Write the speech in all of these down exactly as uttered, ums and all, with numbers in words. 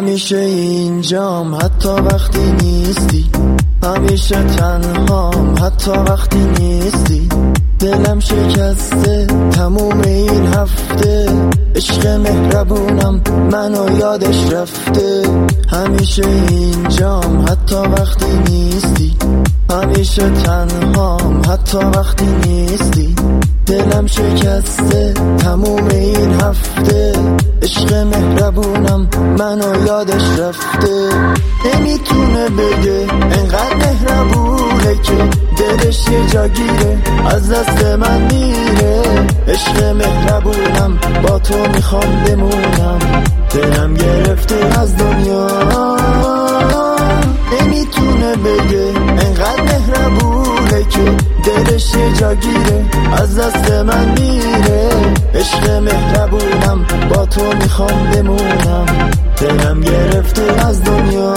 همیشه اینجام حتی وقتی نیستی، همیشه تنهام حتی وقتی نیستی. دلم شکسته تموم این هفته، عشق مهربونم منو یادش رفته. همیشه اینجام حتی وقتی نیستی، همیشه تنهام حتی وقتی نیستی. دلم شکسته تموم این هفته، عشق مهربونم منو یادش رفته. نمیتونه بگه انقدر مهربونه که دلش یه جا گیره، از دست من میره. عشق مهربونم با تو میخوام بمونم، دلم گرفته از دنیا. نمیتونه بگه انقدر مهربونه که دلش یه جا گیره، از دست من میره. عشق مهربونم با تو میخوام بمونم، دلم گرفته از دنیا.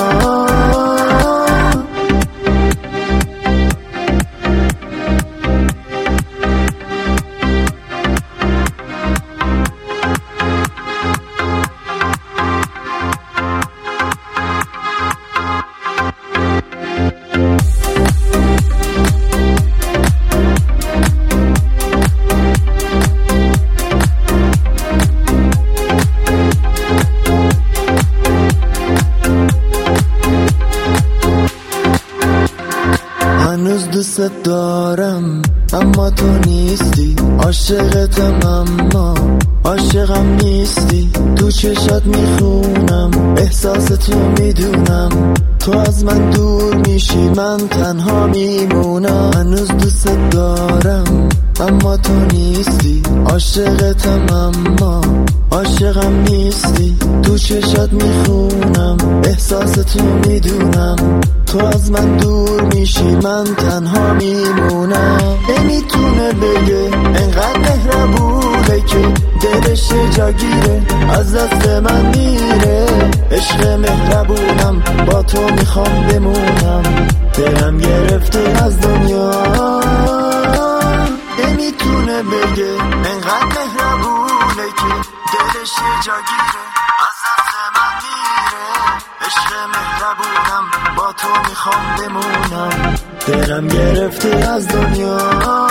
هنوز دوست دارم اما تو نیستی، عاشقتم اما عاشقم نیستی. تو چشات میخونم احساس تو میدونم، تو از من دور میشی من تنها میمونم. هنوز دوست دارم اما تو نیستی، عاشقتم اما عاشقم نیستی. تو چشات میخونم احساس تو میدونم، تو از من دور میشی من تنها میمونم. نمیتونه بگه انقدر مهربونه که دلش یه جا گیره، از دست من میره. عشق مهربونم با تو میخوام بمونم، دلم گرفته از دنیا. نمیتونه بگه انقدر مهربونه که دلش یه جا گیره، از دست من میره. عشق مهربونم با تو میخوام بمونم، دلم گرفته از دنیا.